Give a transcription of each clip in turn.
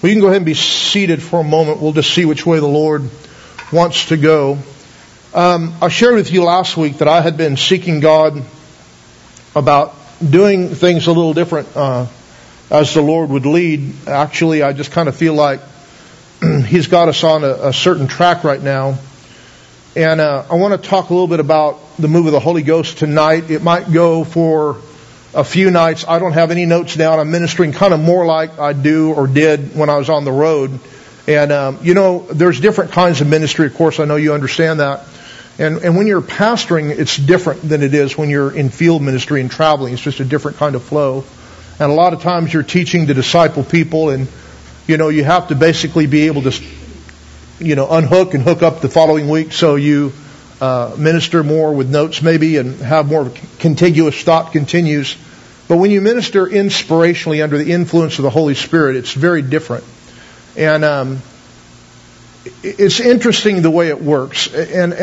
We can go ahead and be seated for a moment. We'll just see which way the Lord wants to go. I shared with you last week that I had been seeking God about doing things a little different as the Lord would lead. Actually, I just kind of feel like He's got us on a certain track right now. And I want to talk a little bit about the move of the Holy Ghost tonight. It might go for a few nights. I don't have any notes down. I'm ministering kind of more like I do or did when I was on the road. And, there's different kinds of ministry, of course. I know you understand that. And when you're pastoring, it's different than it is when you're in field ministry and traveling. It's just a different kind of flow. And a lot of times you're teaching to disciple people, and, you have to basically be able to, unhook and hook up the following week so you minister more with notes maybe and have more of a contiguous thought continues. But when you minister inspirationally under the influence of the Holy Spirit, it's very different. And it's interesting the way it works. And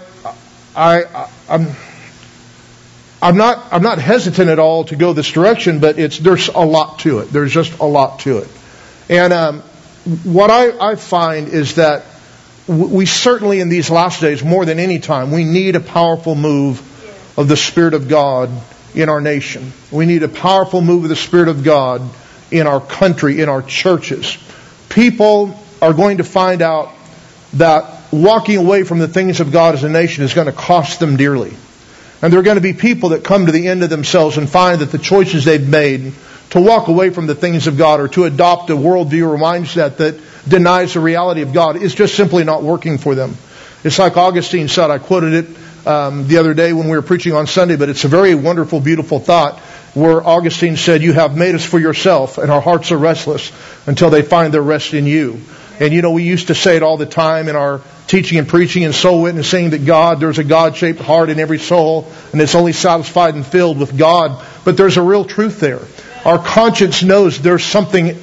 I'm not hesitant at all to go this direction, but there's a lot to it. There's just a lot to it. And what I find is that we certainly in these last days, more than any time, we need a powerful move of the Spirit of God in our nation. We need a powerful move of the Spirit of God in our country, in our churches. People are going to find out that walking away from the things of God as a nation is going to cost them dearly. And there are going to be people that come to the end of themselves and find that the choices they've made to walk away from the things of God or to adopt a worldview or mindset that denies the reality of God is just simply not working for them. It's like Augustine said, I quoted it the other day when we were preaching on Sunday, but it's a very wonderful, beautiful thought where Augustine said, you have made us for yourself and our hearts are restless until they find their rest in you. And we used to say it all the time in our teaching and preaching and soul witnessing that there's a God-shaped heart in every soul and it's only satisfied and filled with God. But there's a real truth there. Our conscience knows there's something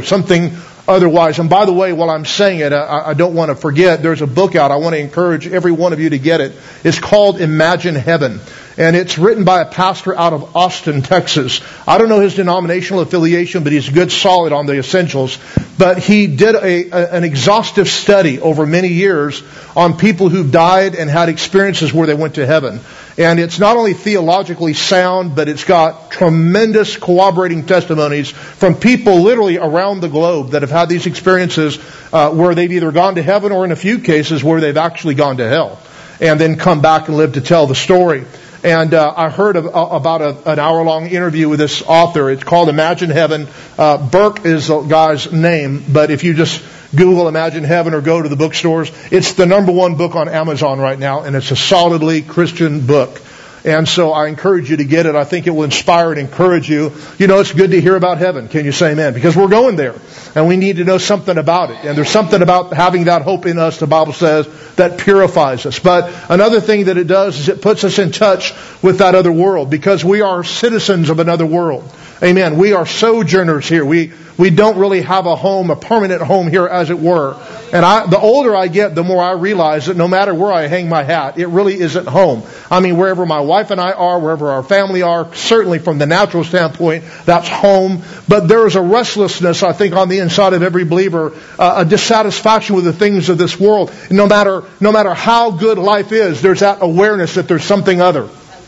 otherwise. And by the way, while I'm saying it, I don't want to forget, there's a book out. I want to encourage every one of you to get it. It's called Imagine Heaven. And it's written by a pastor out of Austin, Texas. I don't know his denominational affiliation, but he's good, solid on the essentials. But he did an exhaustive study over many years on people who've died and had experiences where they went to heaven. And it's not only theologically sound, but it's got tremendous corroborating testimonies from people literally around the globe that have had these experiences where they've either gone to heaven or in a few cases where they've actually gone to hell and then come back and live to tell the story. And I heard about an hour-long interview with this author. It's called Imagine Heaven. Burke is the guy's name, but if you just Google Imagine Heaven or go to the bookstores, it's the #1 book on Amazon right now, and it's a solidly Christian book. And so I encourage you to get it. I think it will inspire and encourage you. It's good to hear about heaven. Can you say amen? Because we're going there. And we need to know something about it. And there's something about having that hope in us, the Bible says, that purifies us. But another thing that it does is it puts us in touch with that other world. Because we are citizens of another world. Amen. We are sojourners here. We don't really have a home, a permanent home here, as it were. And the older I get, the more I realize that no matter where I hang my hat, it really isn't home. I mean, wherever my wife and I are, wherever our family are, certainly from the natural standpoint, that's home. But there is a restlessness, I think, on the inside of every believer, a dissatisfaction with the things of this world. No matter how good life is, there's that awareness that there's something other.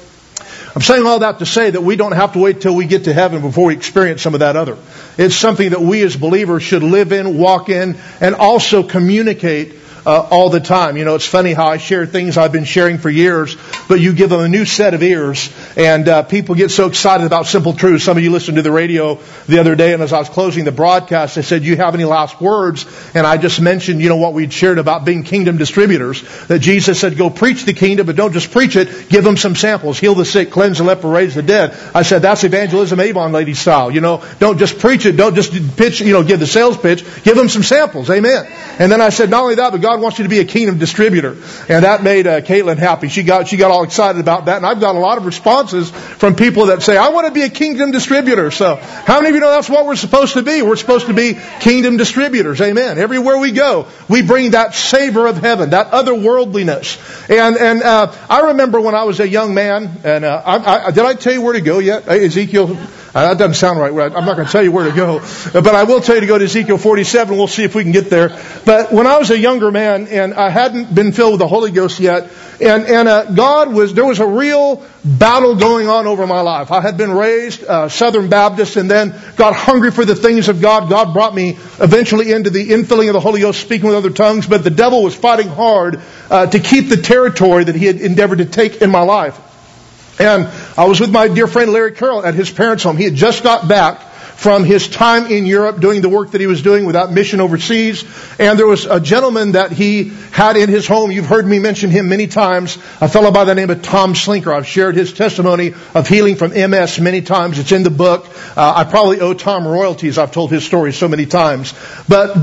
I'm saying all that to say that we don't have to wait till we get to heaven before we experience some of that other. It's something that we as believers should live in, walk in, and also communicate all the time. It's funny how I share things I've been sharing for years, but you give them a new set of ears, and people get so excited about simple truths. Some of you listened to the radio the other day, and as I was closing the broadcast, they said, "Do you have any last words?" And I just mentioned, what we'd shared about being kingdom distributors. That Jesus said, "Go preach the kingdom, but don't just preach it. Give them some samples. Heal the sick, cleanse the leper, raise the dead." I said, that's evangelism Avon lady style. Don't just preach it. Don't just pitch. Give the sales pitch. Give them some samples. Amen. And then I said, not only that, but God wants you to be a kingdom distributor. And that made Caitlin happy. She got all excited about that. And I've got a lot of responses from people that say, "I want to be a kingdom distributor." So how many of you know that's what we're supposed to be? We're supposed to be kingdom distributors. Amen. Everywhere we go, we bring that savor of heaven, that otherworldliness. And I remember when I was a young man, and did I tell you where to go yet? Ezekiel, That doesn't sound right. I'm not going to tell you where to go. But I will tell you to go to Ezekiel 47. We'll see if we can get there. But when I was a younger man and I hadn't been filled with the Holy Ghost yet, and there was a real battle going on over my life. I had been raised Southern Baptist and then got hungry for the things of God. God brought me eventually into the infilling of the Holy Ghost, speaking with other tongues. But the devil was fighting hard to keep the territory that he had endeavored to take in my life. And I was with my dear friend Larry Carroll at his parents' home. He had just got back from his time in Europe doing the work that he was doing without mission overseas. And there was a gentleman that he had in his home. You've heard me mention him many times. A fellow by the name of Tom Slinker. I've shared his testimony of healing from MS many times. It's in the book. I probably owe Tom royalties. I've told his story so many times. But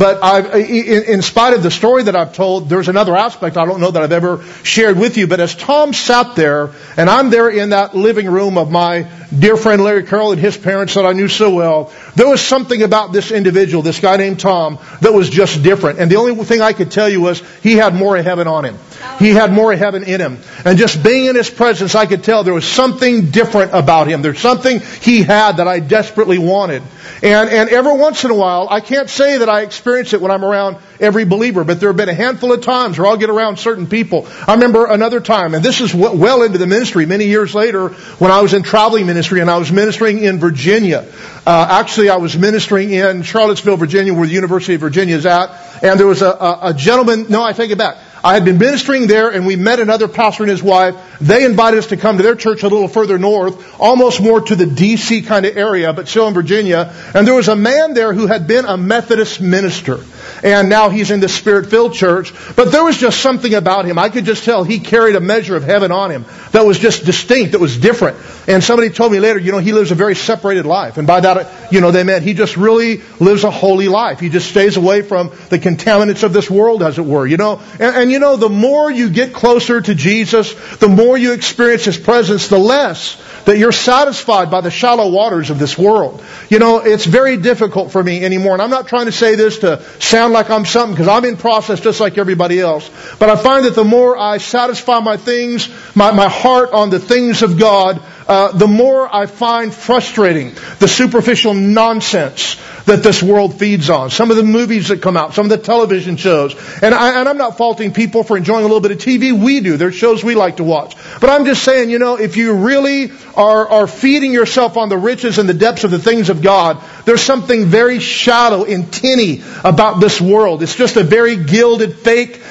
in spite of the story that I've told, there's another aspect I don't know that I've ever shared with you. But as Tom sat there, and I'm there in that living room of my dear friend Larry Carroll and his parents that I knew so well, there was something about this individual, this guy named Tom, that was just different. And the only thing I could tell you was he had more of heaven on him. He had more of heaven in him. And just being in his presence, I could tell there was something different about him. There's something he had that I desperately wanted. And every once in a while, I can't say that I experience it when I'm around every believer, but there have been a handful of times where I'll get around certain people. I remember another time, and this is well into the ministry, many years later, when I was in traveling ministry and I was ministering in Virginia. Actually, I was ministering in Charlottesville, Virginia, where the University of Virginia is at, and there was a gentleman, no, I take it back. I had been ministering there, and we met another pastor and his wife. They invited us to come to their church a little further north, almost more to the D.C. kind of area, but still in Virginia. And there was a man there who had been a Methodist minister. And now he's in the Spirit-filled church. But there was just something about him. I could just tell he carried a measure of heaven on him that was just distinct, that was different. And somebody told me later, he lives a very separated life. And by that, they meant he just really lives a holy life. He just stays away from the contaminants of this world, as it were, And the more you get closer to Jesus, the more you experience His presence, the less that you're satisfied by the shallow waters of this world. It's very difficult for me anymore. And I'm not trying to say this to sound like I'm something, because I'm in process just like everybody else. But I find that the more I satisfy my things, my heart on the things of God, the more I find frustrating the superficial nonsense that this world feeds on. Some of the movies that come out, some of the television shows. And I'm not faulting people for enjoying a little bit of TV. We do. There's shows we like to watch. But I'm just saying, if you really are feeding yourself on the riches and the depths of the things of God, there's something very shallow and tinny about this world. It's just a very gilded, fake,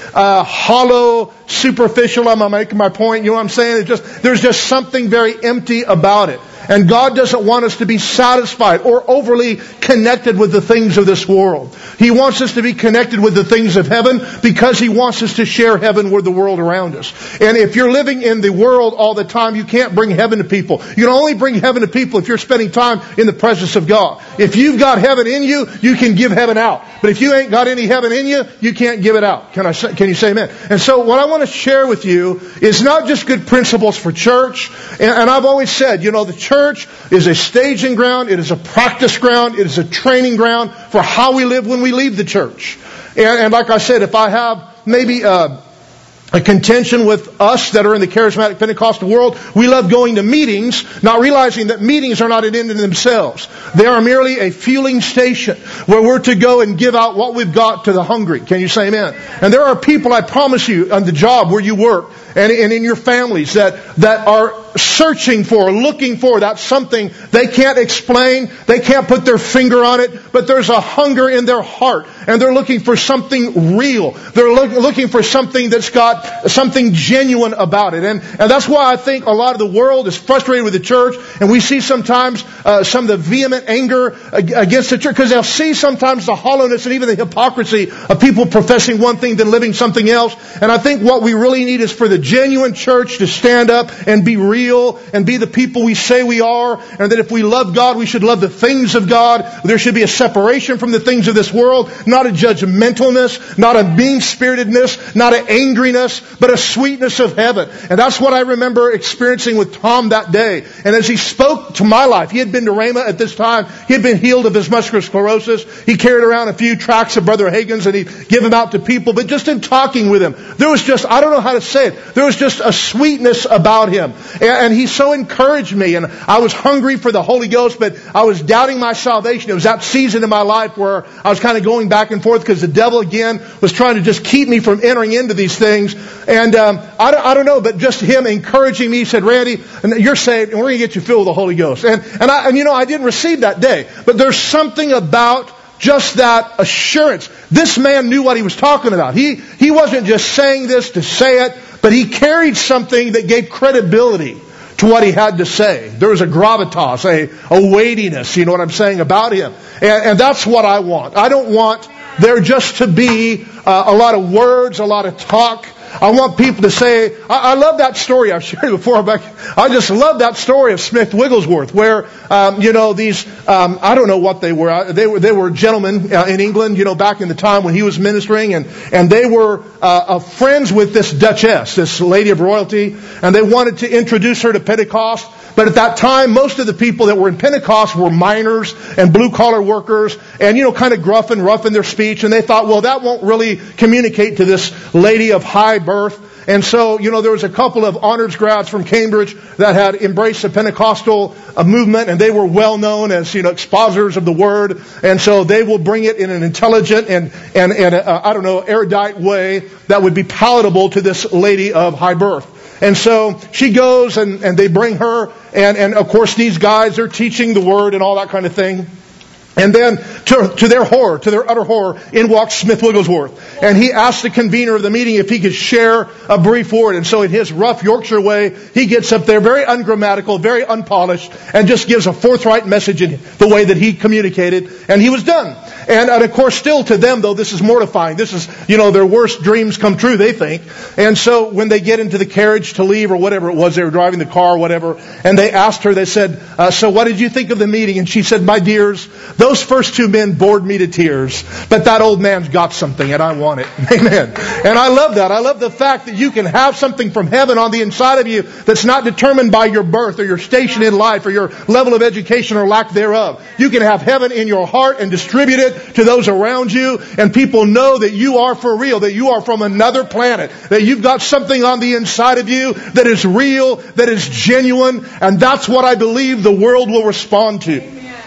hollow, superficial. I'm making my point. You know what I'm saying? There's just something very empty about it. And God doesn't want us to be satisfied or overly connected with the things of this world. He wants us to be connected with the things of heaven because He wants us to share heaven with the world around us. And if you're living in the world all the time, you can't bring heaven to people. You can only bring heaven to people if you're spending time in the presence of God. If you've got heaven in you, you can give heaven out. But if you ain't got any heaven in you, you can't give it out. Can you say amen? And so what I want to share with you is not just good principles for church. And I've always said, the church is a staging ground, it is a practice ground, it is a training ground for how we live when we leave the church. And like I said, if I have maybe a contention with us that are in the charismatic Pentecostal world, we love going to meetings, not realizing that meetings are not an end in themselves. They are merely a fueling station where we're to go and give out what we've got to the hungry. Can you say amen? And there are people, I promise you, on the job where you work and in your families that are searching for, looking for that something they can't explain, they can't put their finger on it, but there's a hunger in their heart, and they're looking for something real. They're looking for something that's got something genuine about it. And that's why I think a lot of the world is frustrated with the church, and we see sometimes some of the vehement anger against the church, because they'll see sometimes the hollowness and even the hypocrisy of people professing one thing then living something else. And I think what we really need is for the genuine church to stand up and be real and be the people we say we are, and that if we love God, we should love the things of God. There should be a separation from the things of this world, not a judgmentalness, not a mean-spiritedness, not an angriness, but a sweetness of heaven. And that's what I remember experiencing with Tom that day. And as he spoke to my life, he had been to Rhema at this time. He had been healed of his muscular sclerosis. He carried around a few tracts of Brother Hagin's and he'd give them out to people. But just in talking with him, there was just, I don't know how to say it, there was just a sweetness about him. And he so encouraged me. And I was hungry for the Holy Ghost, but I was doubting my salvation. It was that season in my life where I was kind of going back and forth because the devil again was trying to just keep me from entering into these things. And I don't know, but just him encouraging me, he said, Randy, you're saved, and we're going to get you filled with the Holy Ghost. And I didn't receive that day. But there's something about just that assurance. This man knew what he was talking about. He wasn't just saying this to say it, but he carried something that gave credibility to what he had to say. There was a gravitas, a weightiness, you know what I'm saying, about him. And that's what I want. I don't want there just to be a lot of words, a lot of talk. I want people to say, I love that story I've shared before, but I just love that story of Smith Wigglesworth, where, these, I don't know what they were. They were gentlemen in England, back in the time when he was ministering, and they were friends with this Duchess, this lady of royalty, and they wanted to introduce her to Pentecost. But at that time, most of the people that were in Pentecost were miners and blue-collar workers and, kind of gruff and rough in their speech. And they thought, well, that won't really communicate to this lady of high birth. And so, there was a couple of honors grads from Cambridge that had embraced the Pentecostal movement, and they were well known as, expositors of the Word. And so they will bring it in an intelligent and erudite way that would be palatable to this lady of high birth. And so she goes and they bring her and of course these guys are teaching the Word and all that kind of thing. And then, to their horror, to their utter horror, in walks Smith Wigglesworth. And he asked the convener of the meeting if he could share a brief word. And so in his rough Yorkshire way, he gets up there, very ungrammatical, very unpolished, and just gives a forthright message in the way that he communicated. And he was done. And of course, still to them, though, this is mortifying. This is, their worst dreams come true, they think. And so when they get into the carriage to leave, or whatever it was, they were driving the car or whatever, and they asked her, they said, so what did you think of the meeting? And she said, my dears, those first two men bored me to tears, but that old man's got something and I want it. Amen. And I love that. I love the fact that you can have something from heaven on the inside of you that's not determined by your birth or your station in life or your level of education or lack thereof. You can have heaven in your heart and distribute it to those around you, and people know that you are for real, that you are from another planet, that you've got something on the inside of you that is real, that is genuine, and that's what I believe the world will respond to.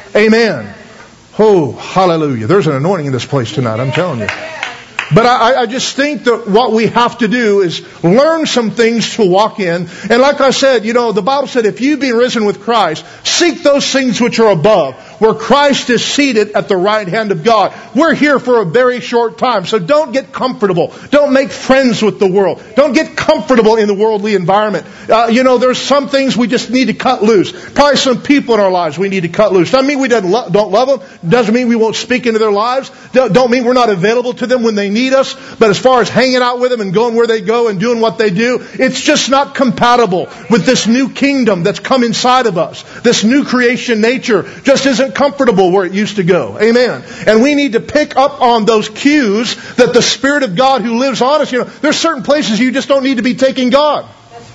Amen. Oh, hallelujah. There's an anointing in this place tonight, I'm telling you. But I just think that what we have to do is learn some things to walk in. And like I said, the Bible said, if you be risen with Christ, seek those things which are above, where Christ is seated at the right hand of God. We're here for a very short time, so don't get comfortable. Don't make friends with the world. Don't get comfortable in the worldly environment. There's some things we just need to cut loose. Probably some people in our lives we need to cut loose. Doesn't mean we don't love them. Doesn't mean we won't speak into their lives. Don't mean we're not available to them when they need us. But as far as hanging out with them and going where they go and doing what they do, it's just not compatible with this new kingdom that's come inside of us. This new creation nature just isn't comfortable where it used to go. Amen. And we need to pick up on those cues that the Spirit of God who lives on us, there's certain places you just don't need to be taking God.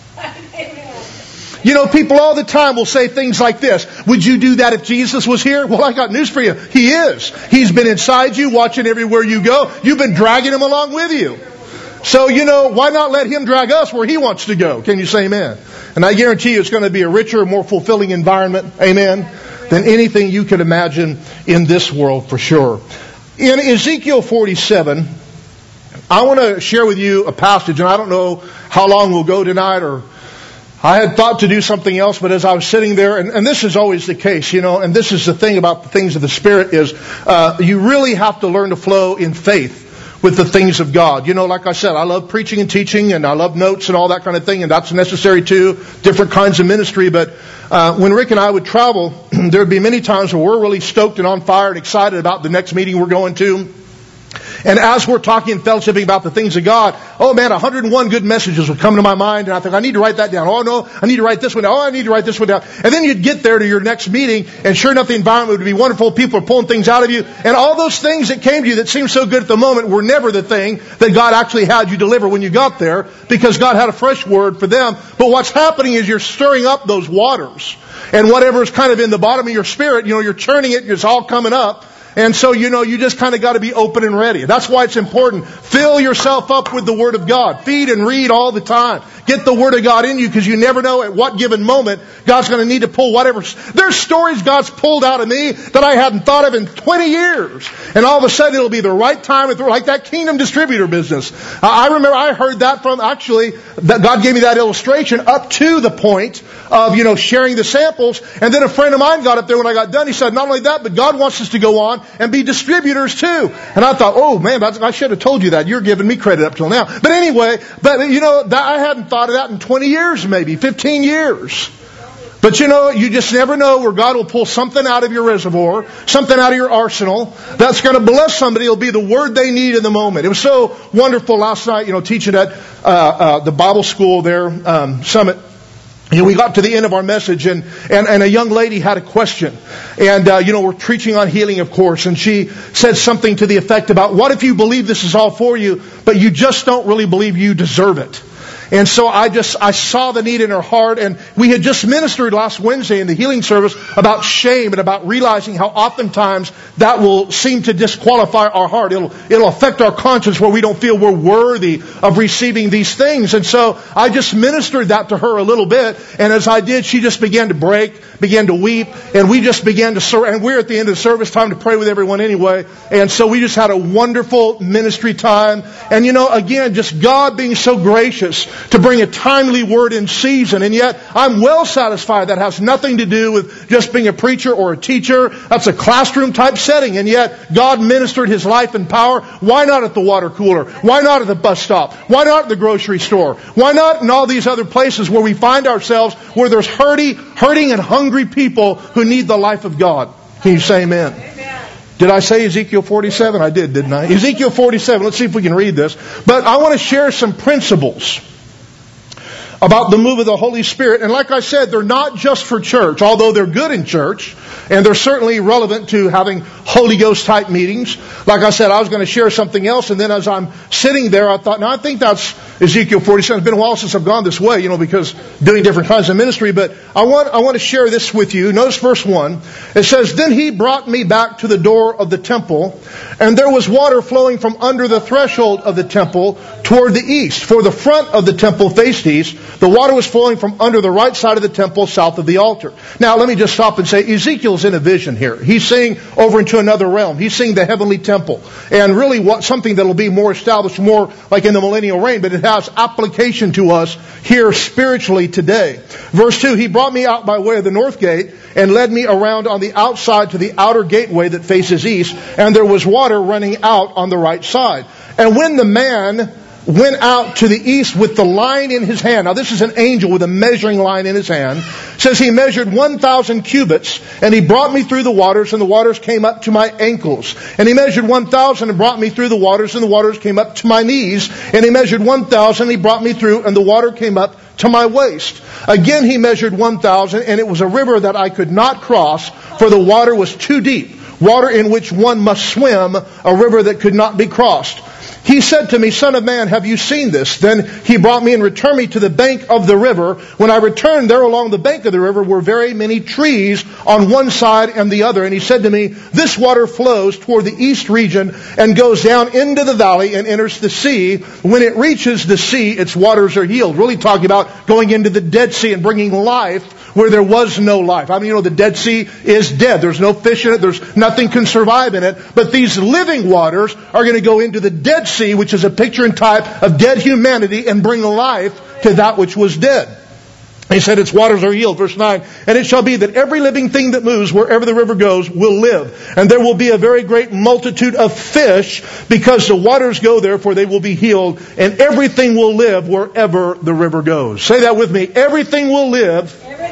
People all the time will say things like this. Would you do that if Jesus was here? Well, I got news for you. He is. He's been inside you, watching everywhere you go. You've been dragging Him along with you. So, why not let Him drag us where He wants to go? Can you say amen? And I guarantee you it's going to be a richer, more fulfilling environment. Amen. Than anything you could imagine in this world for sure. In Ezekiel 47, I want to share with you a passage, and I don't know how long we'll go tonight, or I had thought to do something else, but as I was sitting there, and this is always the case, and this is the thing about the things of the Spirit is, you really have to learn to flow in faith with the things of God. Like I said, I love preaching and teaching, and I love notes and all that kind of thing, and that's necessary too, different kinds of ministry. But when Rick and I would travel, there would be many times where we're really stoked and on fire and excited about the next meeting we're going to. And as we're talking and fellowshipping about the things of God, 101 good messages would come to my mind, and I think, I need to write that down. Oh no, I need to write this one down. Oh, I need to write this one down. And then you'd get there to your next meeting, and sure enough, the environment would be wonderful. People are pulling things out of you. And all those things that came to you that seemed so good at the moment were never the thing that God actually had you deliver when you got there, because God had a fresh word for them. But what's happening is you're stirring up those waters. And whatever's kind of in the bottom of your spirit, you're churning it, it's all coming up. And so, you just kind of got to be open and ready. That's why it's important. Fill yourself up with the Word of God. Feed and read all the time. Get the Word of God in you, because you never know at what given moment God's going to need to pull whatever. There's stories God's pulled out of me that I hadn't thought of in 20 years. And all of a sudden it'll be the right time, like that Kingdom distributor business. I remember I heard that from, actually, that God gave me that illustration up to the point of, sharing the samples. And then a friend of mine got up there when I got done. He said, not only that, but God wants us to go on and be distributors too. And I thought, oh man, I should have told you that. You're giving me credit up till now. But anyway, I hadn't thought of that in 20 years, maybe 15 years. But you just never know where God will pull something out of your reservoir, something out of your arsenal that's going to bless somebody. It'll be the word they need in the moment. It was so wonderful last night, teaching at the Bible school there, Summit. We got to the end of our message, and a young lady had a question. And, we're preaching on healing, of course, and she said something to the effect about, what if you believe this is all for you, but you just don't really believe you deserve it? And so I saw the need in her heart, and we had just ministered last Wednesday in the healing service about shame and about realizing how oftentimes that will seem to disqualify our heart. It'll affect our conscience where we don't feel we're worthy of receiving these things. And so I just ministered that to her a little bit, and as I did, she just began to break, began to weep, and we just began to and we're at the end of the service, time to pray with everyone anyway. And so we just had a wonderful ministry time. And again, just God being so gracious to bring a timely word in season. And yet, I'm well satisfied that has nothing to do with just being a preacher or a teacher. That's a classroom type setting. And yet, God ministered His life and power. Why not at the water cooler? Why not at the bus stop? Why not at the grocery store? Why not in all these other places where we find ourselves, where there's hurting and hungry people who need the life of God? Can you say amen? Did I say Ezekiel 47? I did, didn't I? Ezekiel 47. Let's see if we can read this. But I want to share some principles about the move of the Holy Spirit. And like I said, they're not just for church, although they're good in church, and they're certainly relevant to having Holy Ghost type meetings. Like I said, I was going to share something else, and then as I'm sitting there, I thought, I think that's Ezekiel 47. It's been a while since I've gone this way, because doing different kinds of ministry, but I want to share this with you. Notice verse 1. It says, Then he brought me back to the door of the temple, and there was water flowing from under the threshold of the temple toward the east. For the front of the temple faced east. The water was flowing from under the right side of the temple, south of the altar. Now, let me just stop and say, Ezekiel's in a vision here. He's seeing over into another realm. He's seeing the heavenly temple. And really something that will be more established, more like in the millennial reign, but it has application to us here spiritually today. Verse 2, He brought me out by way of the north gate and led me around on the outside to the outer gateway that faces east, and there was water running out on the right side. And when the man went out to the east with the line in his hand. Now this is an angel with a measuring line in his hand. It says he measured 1,000 cubits, and he brought me through the waters, and the waters came up to my ankles. And he measured 1,000 and brought me through the waters, and the waters came up to my knees. And he measured 1,000, and he brought me through, and the water came up to my waist. Again he measured 1,000, and it was a river that I could not cross, for the water was too deep. Water in which one must swim, a river that could not be crossed. He said to me, Son of man, have you seen this? Then he brought me and returned me to the bank of the river. When I returned, there along the bank of the river were very many trees on one side and the other. And he said to me, This water flows toward the east region and goes down into the valley and enters the sea. When it reaches the sea, its waters are healed. Really talking about going into the Dead Sea and bringing life where there was no life. I mean, the Dead Sea is dead. There's no fish in it. There's nothing can survive in it. But these living waters are going to go into the Dead Sea, which is a picture and type of dead humanity, and bring life to that which was dead. He said its waters are healed. Verse 9, And it shall be that every living thing that moves wherever the river goes will live. And there will be a very great multitude of fish, because the waters go there, for they will be healed. And everything will live wherever the river goes. Say that with me. Everything will live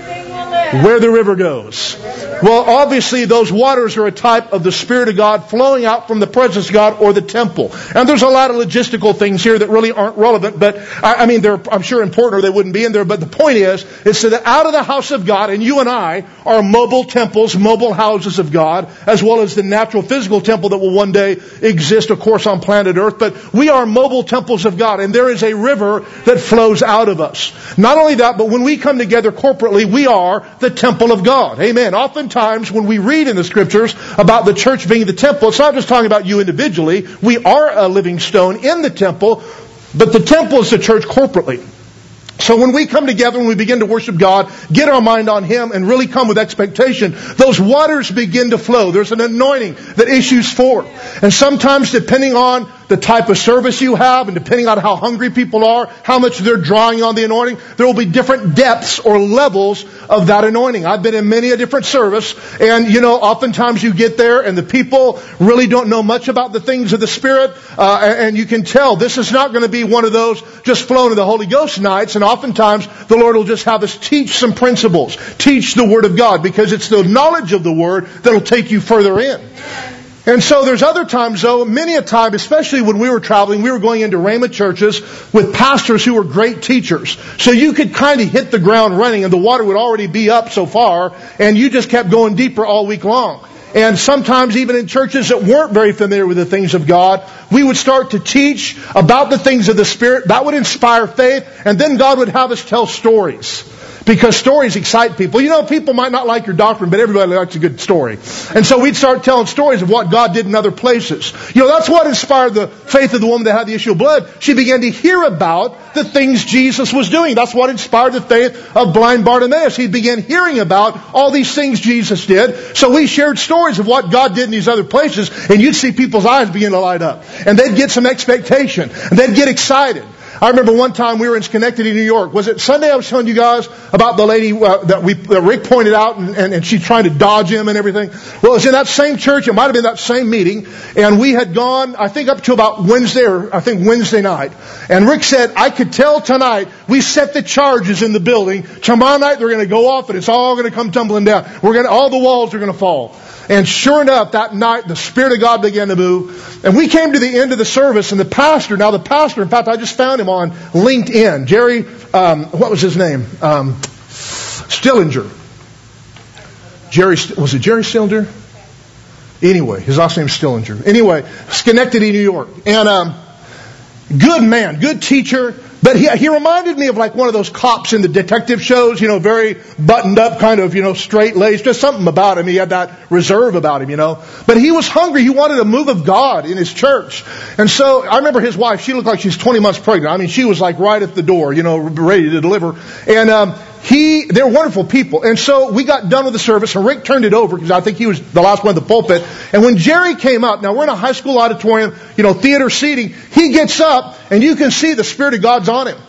where the river goes. Well, obviously those waters are a type of the Spirit of God flowing out from the presence of God or the temple. And there's a lot of logistical things here that really aren't relevant, but I mean, they're, I'm sure, important or they wouldn't be in there. But the point is that out of the house of God, and you and I are mobile temples, mobile houses of God, as well as the natural physical temple that will one day exist, of course, on planet Earth. But we are mobile temples of God, and there is a river that flows out of us. Not only that, but when we come together corporately, we are the temple of God. Amen. Oftentimes, when we read in the Scriptures about the church being the temple, it's not just talking about you individually. We are a living stone in the temple, but the temple is the church corporately. So when we come together and we begin to worship God, get our mind on Him and really come with expectation, those waters begin to flow. There's an anointing that issues forth. And sometimes depending on the type of service you have and depending on how hungry people are, how much they're drawing on the anointing, there will be different depths or levels of that anointing. I've been in many a different service, and oftentimes you get there and the people really don't know much about the things of the Spirit, and you can tell this is not going to be one of those just flowing to the Holy Ghost nights, and oftentimes the Lord will just have us teach some principles, teach the Word of God, because it's the knowledge of the Word that will take you further in. And so there's other times, though, many a time, especially when we were traveling, we were going into Rhema churches with pastors who were great teachers. So you could kind of hit the ground running and the water would already be up so far, and you just kept going deeper all week long. And sometimes even in churches that weren't very familiar with the things of God, we would start to teach about the things of the Spirit. That would inspire faith, and then God would have us tell stories. Because stories excite people. People might not like your doctrine, but everybody likes a good story. And so we'd start telling stories of what God did in other places. That's what inspired the faith of the woman that had the issue of blood. She began to hear about the things Jesus was doing. That's what inspired the faith of blind Bartimaeus. He began hearing about all these things Jesus did. So we shared stories of what God did in these other places, and you'd see people's eyes begin to light up. And they'd get some expectation. And they'd get excited. I remember one time we were in Schenectady, New York. Was it Sunday I was telling you guys about the lady that Rick pointed out and she's trying to dodge him and everything? Well, it was in that same church. It might have been that same meeting. And we had gone, I think, up to about Wednesday night. And Rick said, I could tell tonight we set the charges in the building. Tomorrow night they're going to go off and it's all going to come tumbling down. All the walls are going to fall. And sure enough, that night, the Spirit of God began to move. And we came to the end of the service, and the pastor, in fact, I just found him on LinkedIn. Jerry, what was his name? Stillinger. Was it Jerry Stillinger? Anyway, his last name's Stillinger. Anyway, Schenectady, New York. And good man, good teacher. But he reminded me of like one of those cops in the detective shows, very buttoned up, kind of, straight-laced. Just something about him. He had that reserve about him, But he was hungry. He wanted a move of God in his church. And so I remember his wife, she looked like she's 20 months pregnant. I mean, she was like right at the door, ready to deliver. And they're wonderful people. And so we got done with the service, and Rick turned it over because I think he was the last one at the pulpit. And when Jerry came up, now we're in a high school auditorium, theater seating, he gets up and you can see the Spirit of God's on him.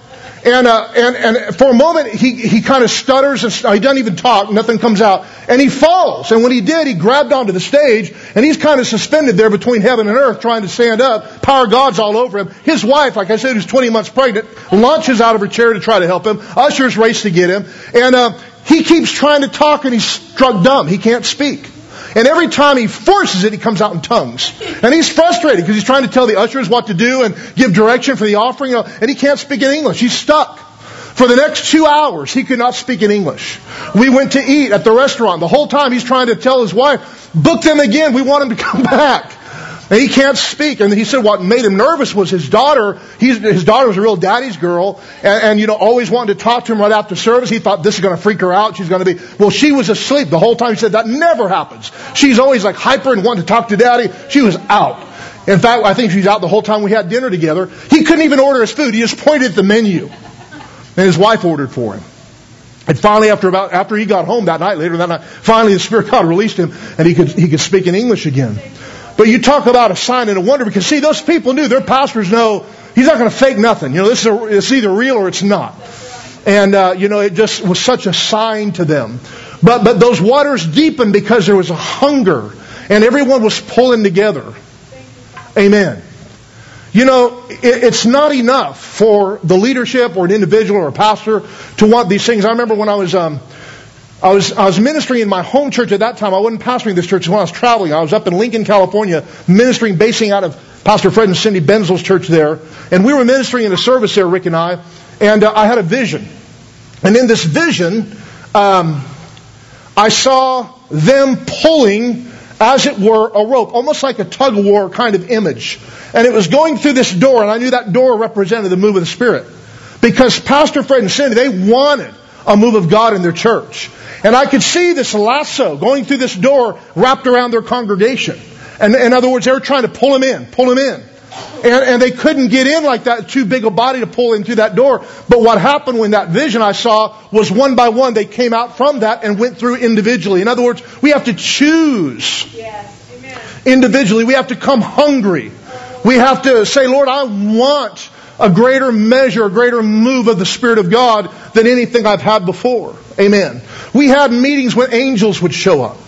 And for a moment, he kind of stutters and he doesn't even talk. Nothing comes out. And he falls. And when he did, he grabbed onto the stage and he's kind of suspended there between heaven and earth trying to stand up. Power of God's all over him. His wife, like I said, who's 20 months pregnant, launches out of her chair to try to help him. Ushers race to get him. And he keeps trying to talk and he's struck dumb. He can't speak. And every time he forces it, he comes out in tongues. And he's frustrated because he's trying to tell the ushers what to do and give direction for the offering. And he can't speak in English. He's stuck. For the next 2 hours, he could not speak in English. We went to eat at the restaurant. The whole time he's trying to tell his wife, book them again. We want him to come back. And he can't speak. And he said what made him nervous was his daughter. His daughter was a real daddy's girl. And always wanted to talk to him right after service. He thought this is going to freak her out. She's going to be... Well, she was asleep the whole time. He said that never happens. She's always like hyper and wanting to talk to daddy. She was out. In fact, I think she's out the whole time we had dinner together. He couldn't even order his food. He just pointed at the menu. And his wife ordered for him. And finally, after he got home later that night, finally the Spirit of God released him and he could speak in English again. But you talk about a sign and a wonder, because see, those people knew, their pastors know, he's not going to fake nothing. It's either real or it's not. And, it just was such a sign to them. But those waters deepened because there was a hunger and everyone was pulling together. Amen. It's not enough for the leadership or an individual or a pastor to want these things. I remember when I was ministering in my home church at that time. I wasn't pastoring this church when I was traveling. I was up in Lincoln, California, ministering, basing out of Pastor Fred and Cindy Benzel's church there. And we were ministering in a service there, Rick and I. And I had a vision. And in this vision, I saw them pulling, as it were, a rope, almost like a tug-of-war kind of image. And it was going through this door, and I knew that door represented the move of the Spirit. Because Pastor Fred and Cindy, they wanted a move of God in their church. And I could see this lasso going through this door wrapped around their congregation. And in other words, they were trying to pull him in. And they couldn't get in like that, too big a body to pull into that door. But what happened when that vision I saw was one by one they came out from that and went through individually. In other words, we have to choose individually. We have to come hungry. We have to say, Lord, I want a greater measure, a greater move of the Spirit of God than anything I've had before. Amen. We had meetings when angels would show up.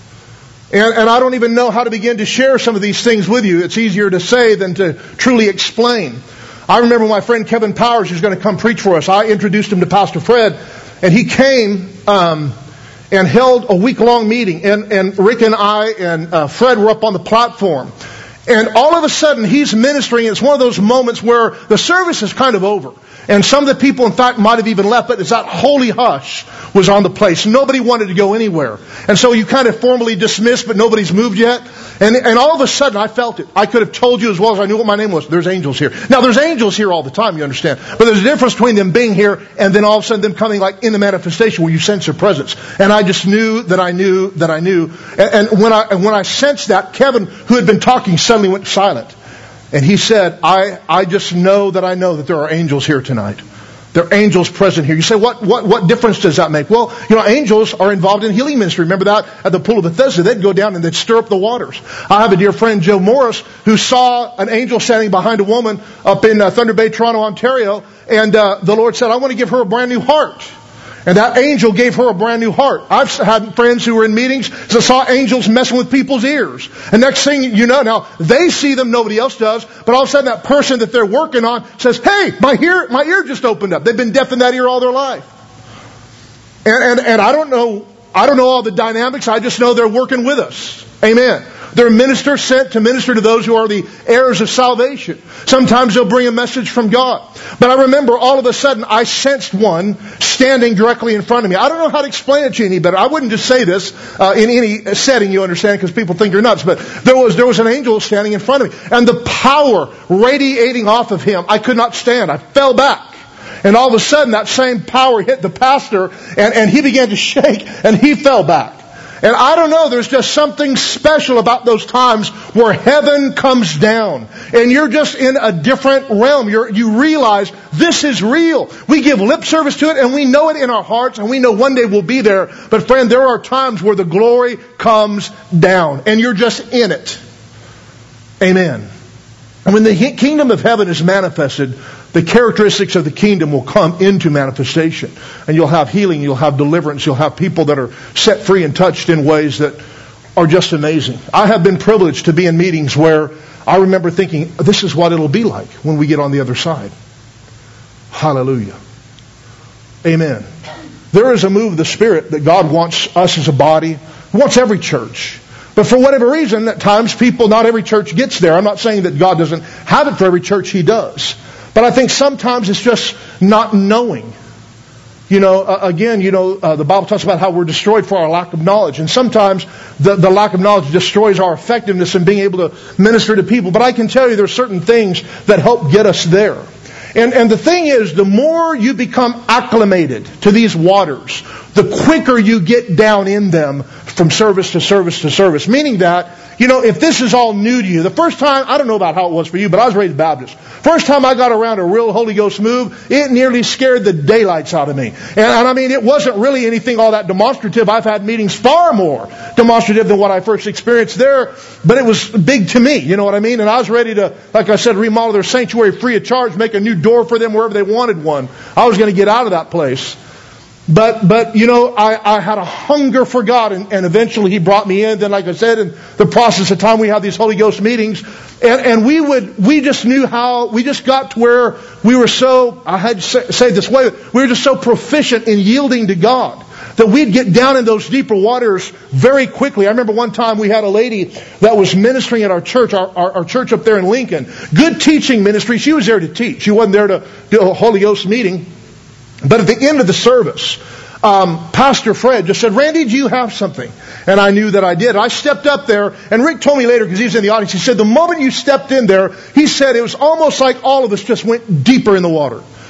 And I don't even know how to begin to share some of these things with you. It's easier to say than to truly explain. I remember my friend Kevin Powers, who's going to come preach for us. I introduced him to Pastor Fred, and he came and held a week-long meeting. And Rick and I and Fred were up on the platform. And all of a sudden, he's ministering. It's one of those moments where the service is kind of over. And some of the people, in fact, might have even left, but it's that holy hush was on the place. Nobody wanted to go anywhere. And so you kind of formally dismissed, but nobody's moved yet. And all of a sudden, I felt it. I could have told you as well as I knew what my name was. There's angels here. Now, there's angels here all the time, you understand. But there's a difference between them being here and then all of a sudden them coming like in the manifestation where you sense their presence. And I just knew that I knew that I knew. And when I sensed that, Kevin, who had been talking, suddenly went silent. And he said, I just know that there are angels here tonight. There are angels present here. You say, what difference does that make? Well, angels are involved in healing ministry. Remember that at the pool of Bethesda? They'd go down and they'd stir up the waters. I have a dear friend, Joe Morris, who saw an angel standing behind a woman up in Thunder Bay, Toronto, Ontario. And the Lord said, I want to give her a brand new heart. And that angel gave her a brand new heart. I've had friends who were in meetings that saw angels messing with people's ears. And next thing you know, now they see them, nobody else does. But all of a sudden that person that they're working on says, hey, my ear just opened up. They've been deaf in that ear all their life. And I don't know all the dynamics. I just know they're working with us. Amen. They're ministers sent to minister to those who are the heirs of salvation. Sometimes they'll bring a message from God. But I remember all of a sudden I sensed one standing directly in front of me. I don't know how to explain it to you any better. I wouldn't just say this in any setting, you understand, because people think you're nuts. But there was an angel standing in front of me. And the power radiating off of him, I could not stand. I fell back. And all of a sudden that same power hit the pastor and he began to shake and he fell back. And I don't know, there's just something special about those times where heaven comes down. And you're just in a different realm. You realize this is real. We give lip service to it and we know it in our hearts and we know one day we'll be there. But friend, there are times where the glory comes down and you're just in it. Amen. And when the kingdom of heaven is manifested, the characteristics of the kingdom will come into manifestation. And you'll have healing, you'll have deliverance, you'll have people that are set free and touched in ways that are just amazing. I have been privileged to be in meetings where I remember thinking, this is what it'll be like when we get on the other side. Hallelujah. Amen. There is a move of the Spirit that God wants us as a body, wants every church. But for whatever reason, at times not every church gets there. I'm not saying that God doesn't have it for every church. He does. But I think sometimes it's just not knowing. The Bible talks about how we're destroyed for our lack of knowledge. And sometimes the lack of knowledge destroys our effectiveness in being able to minister to people. But I can tell you there are certain things that help get us there. And the thing is, the more you become acclimated to these waters, the quicker you get down in them from service to service to service. Meaning that, if this is all new to you, the first time, I don't know about how it was for you, but I was raised Baptist. First time I got around a real Holy Ghost move, it nearly scared the daylights out of me. And I mean, it wasn't really anything all that demonstrative. I've had meetings far more demonstrative than what I first experienced there, but it was big to me, you know what I mean? And I was ready to, like I said, remodel their sanctuary free of charge, make a new door for them wherever they wanted one. I was going to get out of that place. But I had a hunger for God, and eventually He brought me in. Then, like I said, in the process of time, we have these Holy Ghost meetings, and we just knew how, we just got to where we were so, I had to say it this way, we were just so proficient in yielding to God that we'd get down in those deeper waters very quickly. I remember one time we had a lady that was ministering at our church, our church up there in Lincoln. Good teaching ministry. She was there to teach. She wasn't there to do a Holy Ghost meeting. But at the end of the service, Pastor Fred just said, Randy, do you have something? And I knew that I did. I stepped up there, and Rick told me later, because he was in the audience, he said, the moment you stepped in there, he said it was almost like all of us just went deeper in the water.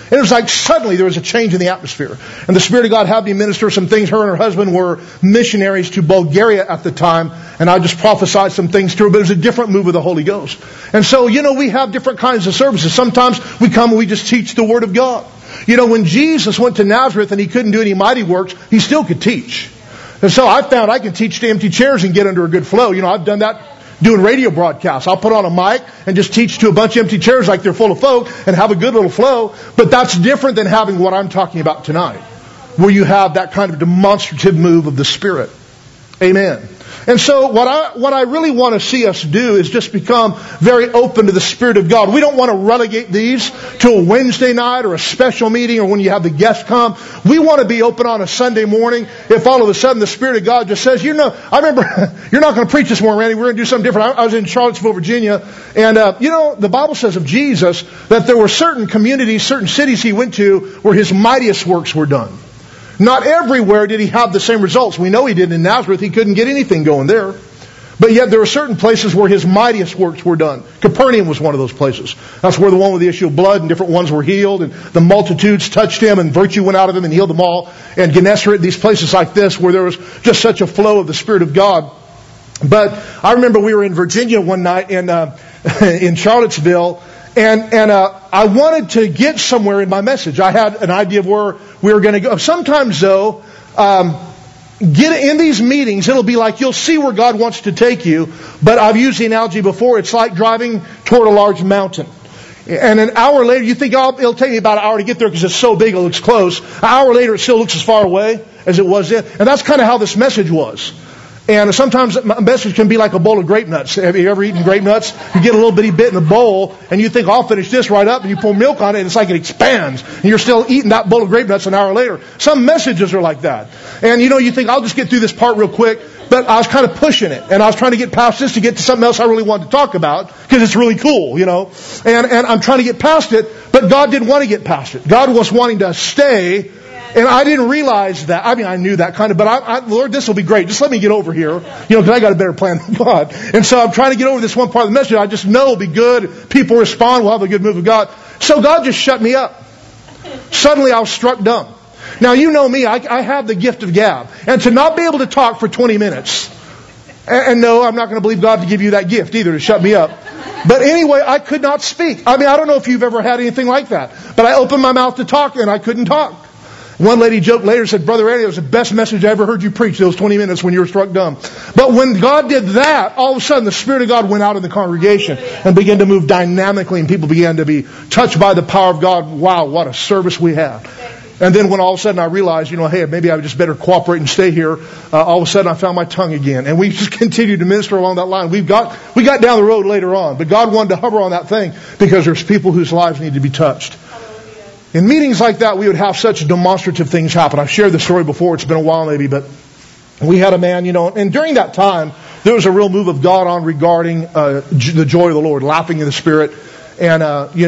And it was like suddenly there was a change in the atmosphere. And the Spirit of God had me minister some things. Her and her husband were missionaries to Bulgaria at the time. And I just prophesied some things to her. But it was a different move of the Holy Ghost. And so, we have different kinds of services. Sometimes we come and we just teach the Word of God. When Jesus went to Nazareth and He couldn't do any mighty works, He still could teach. And so I found I can teach to empty chairs and get under a good flow. I've done that doing radio broadcasts. I'll put on a mic and just teach to a bunch of empty chairs like they're full of folk and have a good little flow. But that's different than having what I'm talking about tonight, where you have that kind of demonstrative move of the Spirit. Amen. And so what I really want to see us do is just become very open to the Spirit of God. We don't want to relegate these to a Wednesday night or a special meeting or when you have the guests come. We want to be open on a Sunday morning. If all of a sudden the Spirit of God just says, I remember, you're not going to preach this morning, Randy. We're going to do something different. I was in Charlottesville, Virginia. And, the Bible says of Jesus that there were certain communities, certain cities He went to where His mightiest works were done. Not everywhere did He have the same results. We know He did in Nazareth. He couldn't get anything going there. But yet there are certain places where His mightiest works were done. Capernaum was one of those places. That's where the one with the issue of blood and different ones were healed. And the multitudes touched Him and virtue went out of Him and healed them all. And Gennesaret, these places like this where there was just such a flow of the Spirit of God. But I remember we were in Virginia one night in Charlottesville. And I wanted to get somewhere in my message. I had an idea of where we were going to go. Sometimes, though, get in these meetings, it'll be like you'll see where God wants to take you. But I've used the analogy before. It's like driving toward a large mountain. And an hour later, you think, it'll take me about an hour to get there because it's so big, it looks close. An hour later, it still looks as far away as it was then. And that's kind of how this message was. And sometimes a message can be like a bowl of grape nuts. Have you ever eaten grape nuts? You get a little bitty bit in the bowl, and you think, I'll finish this right up, and you pour milk on it, and it's like it expands. And you're still eating that bowl of grape nuts an hour later. Some messages are like that. And you think, I'll just get through this part real quick. But I was kind of pushing it. And I was trying to get past this to get to something else I really wanted to talk about, because it's really cool, And I'm trying to get past it, but God didn't want to get past it. God was wanting to stay. And I didn't realize that. I knew that kind of, but Lord, this will be great. Just let me get over here, because I got a better plan than God. And so I'm trying to get over this one part of the message. I just know it'll be good. People respond. We'll have a good move of God. So God just shut me up. Suddenly I was struck dumb. Now, you know me. I have the gift of gab. And to not be able to talk for 20 minutes. And no, I'm not going to believe God to give you that gift either, to shut me up. But anyway, I could not speak. I don't know if you've ever had anything like that. But I opened my mouth to talk and I couldn't talk. One lady joked later, said, Brother Randy, it was the best message I ever heard you preach, those 20 minutes when you were struck dumb. But when God did that, all of a sudden the Spirit of God went out in the congregation and began to move dynamically, and people began to be touched by the power of God. Wow, what a service we had. And then when all of a sudden I realized, hey, maybe I just better cooperate and stay here, all of a sudden I found my tongue again. And we just continued to minister along that line. We got down the road later on, but God wanted to hover on that thing because there's people whose lives need to be touched. In meetings like that, we would have such demonstrative things happen. I've shared the story before. It's been a while maybe, but we had a man, and during that time, there was a real move of God on regarding the joy of the Lord, laughing in the Spirit. And,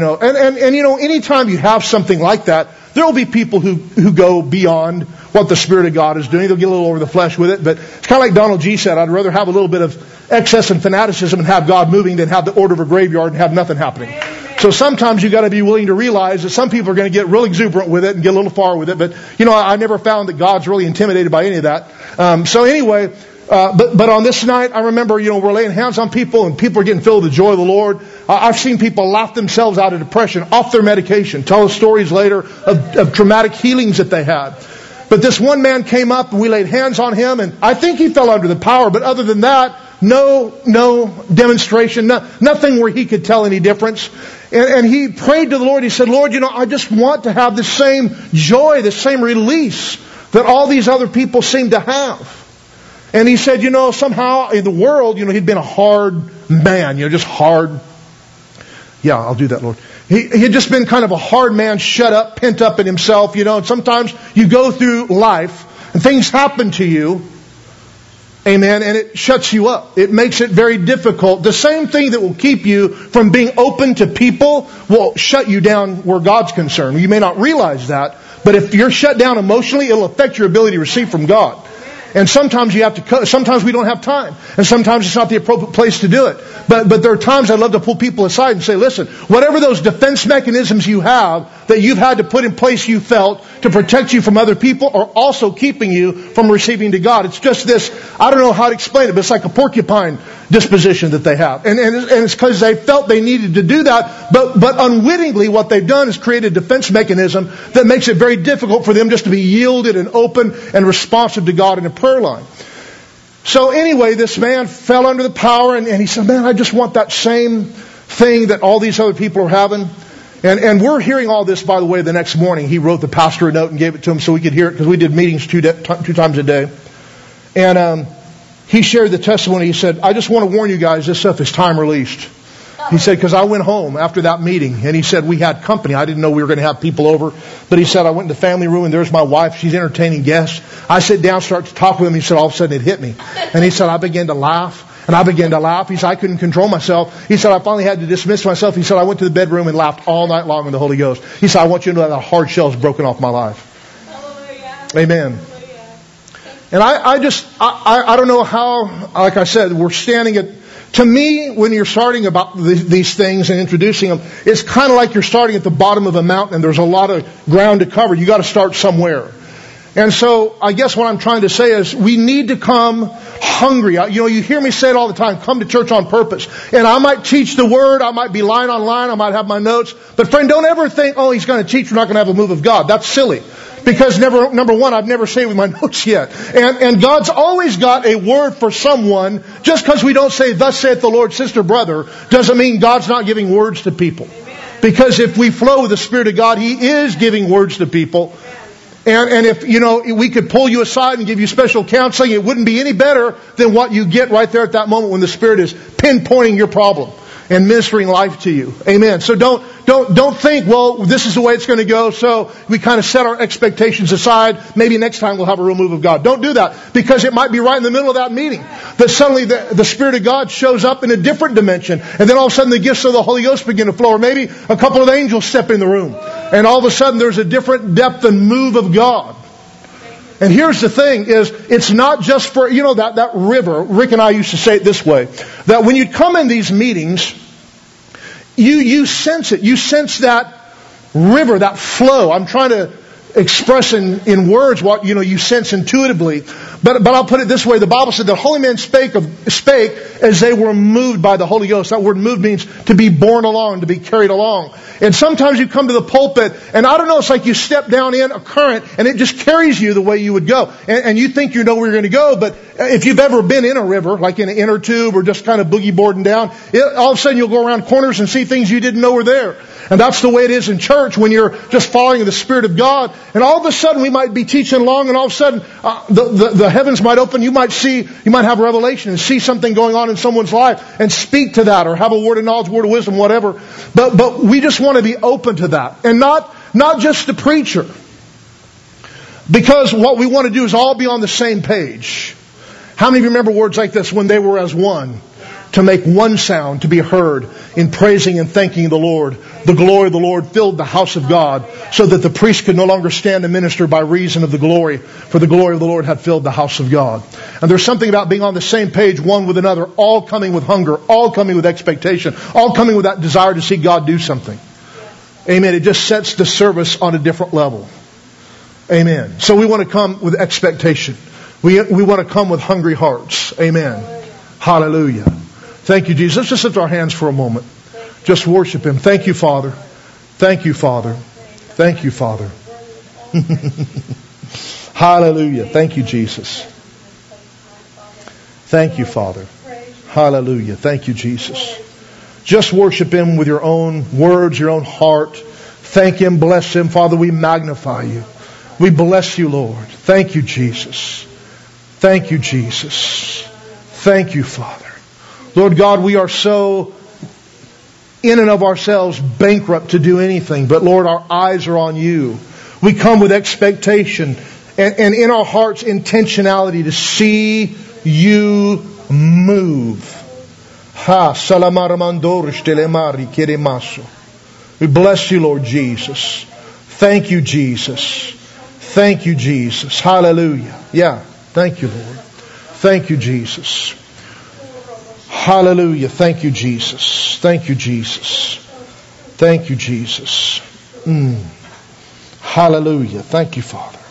anytime you have something like that, there will be people who go beyond what the Spirit of God is doing. They'll get a little over the flesh with it. But it's kind of like Donald G. said, I'd rather have a little bit of excess and fanaticism and have God moving than have the order of a graveyard and have nothing happening. So sometimes you got to be willing to realize that some people are going to get real exuberant with it and get a little far with it. But, I never found that God's really intimidated by any of that. But on this night, I remember, we're laying hands on people and people are getting filled with the joy of the Lord. I've seen people laugh themselves out of depression, off their medication, tell us stories later of traumatic healings that they had. But this one man came up and we laid hands on him, and I think he fell under the power. But other than that, no demonstration, nothing where he could tell any difference. And he prayed to the Lord. He said, Lord, I just want to have the same joy, the same release that all these other people seem to have. And he said, somehow in the world, he'd been a hard man, just hard. Yeah, I'll do that, Lord. He had just been kind of a hard man, shut up, pent up in himself, and sometimes you go through life and things happen to you. Amen. And it shuts you up. It makes it very difficult. The same thing that will keep you from being open to people will shut you down where God's concerned. You may not realize that, but if you're shut down emotionally, it'll affect your ability to receive from God. And sometimes you have to, sometimes we don't have time. And sometimes it's not the appropriate place to do it. But there are times I'd love to pull people aside and say, listen, whatever those defense mechanisms you have that you've had to put in place, you felt, to protect you from other people, are also keeping you from receiving to God. It's just this, I don't know how to explain it, but it's like a porcupine disposition that they have. And it's because they felt they needed to do that, but unwittingly what they've done is create a defense mechanism that makes it very difficult for them just to be yielded and open and responsive to God in a prayer line. So anyway, this man fell under the power, and he said, man, I just want that same thing that all these other people are having. And we're hearing all this, by the way, the next morning. He wrote the pastor a note and gave it to him so we could hear it, because we did meetings two times a day. And he shared the testimony. He said, I just want to warn you guys, this stuff is time released. He said, because I went home after that meeting, and he said, we had company. I didn't know we were going to have people over. But he said, I went in the family room, and there's my wife. She's entertaining guests. I sit down, start to talk with him. He said, all of a sudden it hit me. And he said, I began to laugh. And I began to laugh. He said, I couldn't control myself. He said, I finally had to dismiss myself. He said, I went to the bedroom and laughed all night long in the Holy Ghost. He said, I want you to know that a hard shell is broken off my life. Hallelujah. Amen. And I don't know how, like I said, we're standing at, to me, when you're starting about these things and introducing them, it's kind of like you're starting at the bottom of a mountain and there's a lot of ground to cover. You got to start somewhere. And so I guess what I'm trying to say is we need to come hungry. You know, you hear me say it all the time, come to church on purpose. And I might teach the Word, I might be line on line, I might have my notes. But friend, don't ever think, oh, he's going to teach, we're not going to have a move of God. That's silly. Because number one, I've never saved with my notes yet. And God's always got a word for someone. Just because we don't say, thus saith the Lord, sister, brother, doesn't mean God's not giving words to people. Because if we flow with the Spirit of God, He is giving words to people. And if, you know, we could pull you aside and give you special counseling, it wouldn't be any better than what you get right there at that moment when the Spirit is pinpointing your problem and ministering life to you. Amen. So don't think, well, this is the way it's going to go, so we kind of set our expectations aside. Maybe next time we'll have a real move of God. Don't do that, because it might be right in the middle of that meeting that suddenly the Spirit of God shows up in a different dimension, and then all of a sudden the gifts of the Holy Ghost begin to flow, or maybe a couple of angels step in the room, and all of a sudden there's a different depth and move of God. And here's the thing, is it's not just for, you know, that river. Rick and I used to say it this way, that when you come in these meetings, you sense it. You sense that river, that flow. I'm trying to express in words what, you know, you sense intuitively. But I'll put it this way. The Bible said the holy men spake as they were moved by the Holy Ghost. That word moved means to be borne along, to be carried along. And sometimes you come to the pulpit, and I don't know, it's like you step down in a current, and it just carries you the way you would go. And you think you know where you're going to go, but if you've ever been in a river, like in an inner tube or just kind of boogie boarding down, all of a sudden you'll go around corners and see things you didn't know were there. And that's the way it is in church when you're just following the Spirit of God. And all of a sudden we might be teaching along, and all of a sudden the heavens might open. You might have revelation and see something going on in someone's life and speak to that, or have a word of knowledge, word of wisdom, whatever. But we just want to be open to that, and not just the preacher. Because what we want to do is all be on the same page. How many of you remember words like this? When they were as one, to make one sound to be heard in praising and thanking the Lord. The glory of the Lord filled the house of God, so that the priest could no longer stand and minister by reason of the glory, for the glory of the Lord had filled the house of God. And there's something about being on the same page, one with another, all coming with hunger, all coming with expectation, all coming with that desire to see God do something. Amen. It just sets the service on a different level. Amen. So we want to come with expectation. We want to come with hungry hearts. Amen. Hallelujah. Thank you, Jesus. Let's just lift our hands for a moment. Just worship Him. Thank you, Father. Thank you, Father. Thank you, Father. Hallelujah. Thank you, Jesus. Thank you, Father. Hallelujah. Thank you, Jesus. Just worship Him with your own words, your own heart. Thank Him. Bless Him. Father, we magnify You. We bless You, Lord. Thank You, Jesus. Thank You, Jesus. Thank You, Father. Lord God, we are so in and of ourselves bankrupt to do anything. But Lord, our eyes are on You. We come with expectation and in our hearts intentionality to see You move. We bless You, Lord Jesus. Thank You, Jesus. Thank You, Jesus. Hallelujah. Yeah. Thank you, Lord. Thank you, Jesus. Hallelujah. Thank you, Jesus. Thank you, Jesus. Thank you, Jesus. Hallelujah. Thank you, Father.